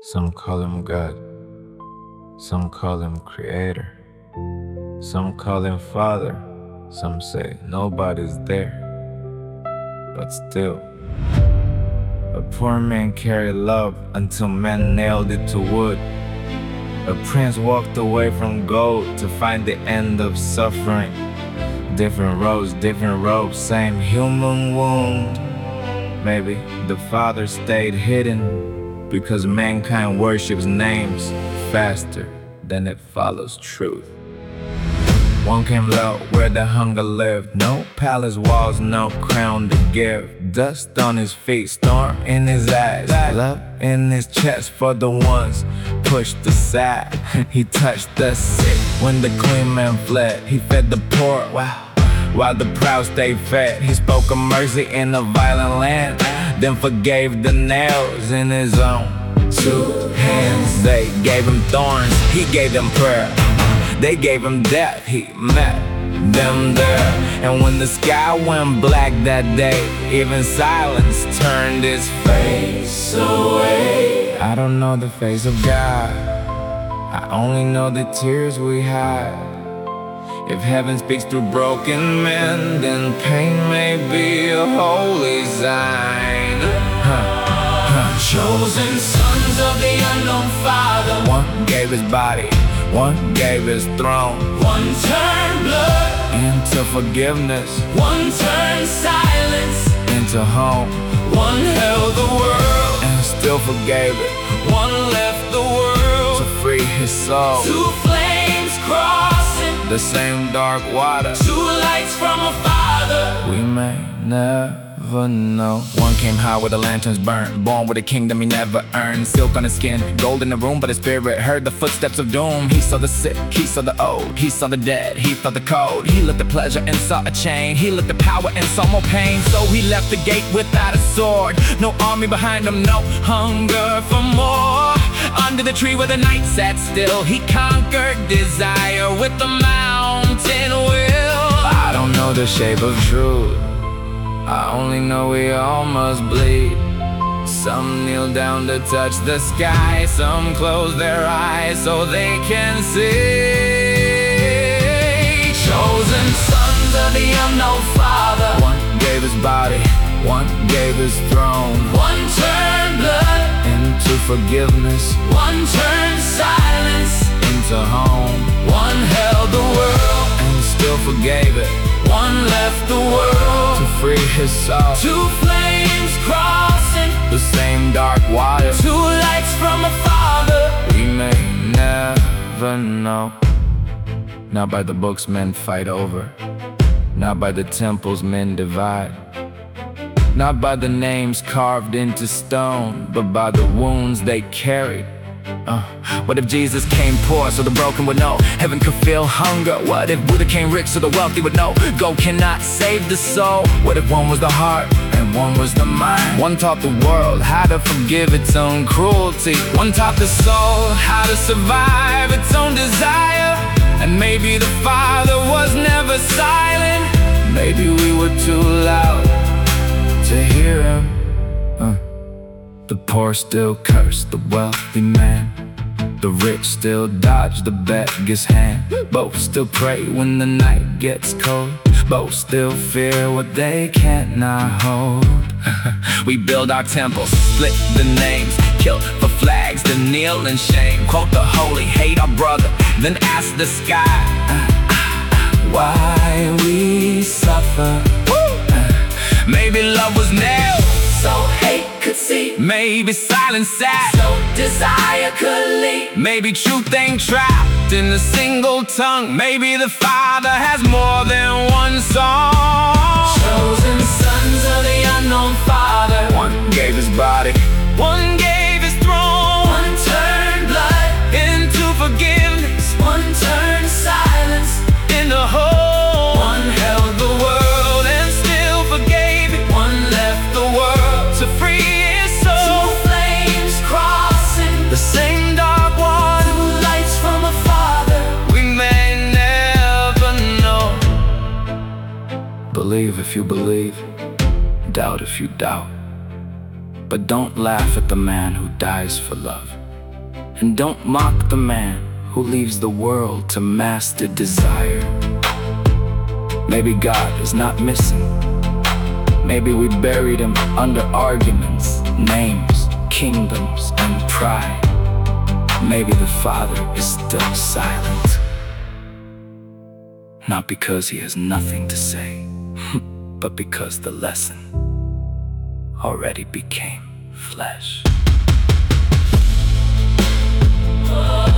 Some call him God, some call him Creator, some call him Father, some say nobody's there. But still, a poor man carried love until men nailed it to wood. A prince walked away from gold to find the end of suffering. Different roads, same human wound. Maybe the Father stayed hidden because mankind worships names faster than it follows truth. One came low where the hunger lived. No palace walls, no crown to give. Dust on his feet, storm in his eyes, love in his chest for the ones pushed aside. He touched the sick when the clean man fled. He fed the poor, while the proud stayed fed. He spoke of mercy in a violent land, then forgave the nails in his own 2 hands. They gave him thorns, he gave them prayer. They gave him death, he met them there. And when the sky went black that day, even silence turned its face away. I don't know the face of God, I only know the tears we hide. If heaven speaks through broken men, then pain may be a holy sign. Chosen sons of the unknown Father. One gave his body, one gave his throne. One turned blood into forgiveness. One turned silence into home. One held the world and still forgave it. One left the world to free his soul. 2 flames crossing the same dark water. 2 lights from a Father we may never know. One came high where the lanterns burned, born with a kingdom he never earned. Silk on his skin, gold in the room, but his spirit heard the footsteps of doom. He saw the sick, he saw the old, he saw the dead, he felt the cold. He looked at pleasure and saw a chain, he looked at power and saw more pain. So he left the gate without a sword, no army behind him, no hunger for more. Under the tree where the night sat still, he conquered desire with the mountain will. I don't know the shape of truth, I only know we all must bleed. Some kneel down to touch the sky, some close their eyes so they can see. Chosen sons of the unknown Father. One gave his body, one gave his throne. One turned blood into forgiveness. One turned silence into home. One held the world and still forgave it. One left the world to free his soul. 2 flames crossing the same dark water. 2 lights from a Father we may never know. Not by the books men fight over, not by the temples men divide, not by the names carved into stone, but by the wounds they carried. What if Jesus came poor so the broken would know heaven could feel hunger? What if Buddha came rich so the wealthy would know gold cannot save the soul? What if one was the heart and one was the mind? One taught the world how to forgive its own cruelty. One taught the soul how to survive its own desire. And maybe the Father was never silent. Maybe we were too loud to hear him. The poor still curse the wealthy man. The rich still dodge the beggar's hand. Both still pray when the night gets cold. Both still fear what they cannot hold. We build our temples, split the names, kill for flags, then kneel in shame. Quote the holy, hate our brother, then ask the sky why we suffer. Maybe love was nailed so hate could see. Maybe silence sad so desire could lead. Maybe truth ain't trapped in a single tongue. Maybe the Father has more than one song. Chosen sons of the unknown Father. One gave his body, one gave his throne. One turned blood into forgiveness. One turned silence into hope. One held the world and still forgave it. One left the world to free his soul. 2 flames crossing the same dark water. 2 lights from a Father we may never know. Believe if you believe, doubt if you doubt, but don't laugh at the man who dies for love. And don't mock the man who leaves the world to master desire. Maybe God is not missing. Maybe we buried him under arguments, names, kingdoms, and pride. Maybe the Father is still silent. Not because he has nothing to say, but because the lesson already became flesh.